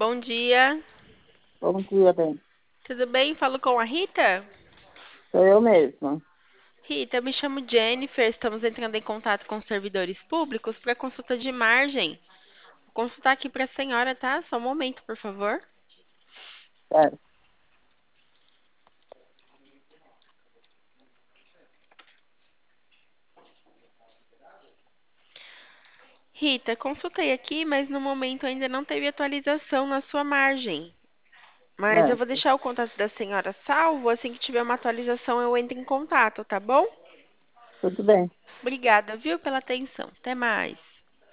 Bom dia, Bom dia, bem. tudo bem? Falo com a Rita? Sou eu mesma. Rita, eu me chamo Jennifer, estamos entrando em contato com os servidores públicos para consulta de margem. Vou consultar aqui para a senhora, tá? Só um momento, por favor. Certo. Rita, consultei aqui, mas no momento ainda não teve atualização na sua margem. Mas eu vou Certo. deixar o contato da senhora salvo, assim que tiver uma atualização eu entro em contato, tá bom? Tudo bem. Obrigada, viu, pela atenção. Até mais.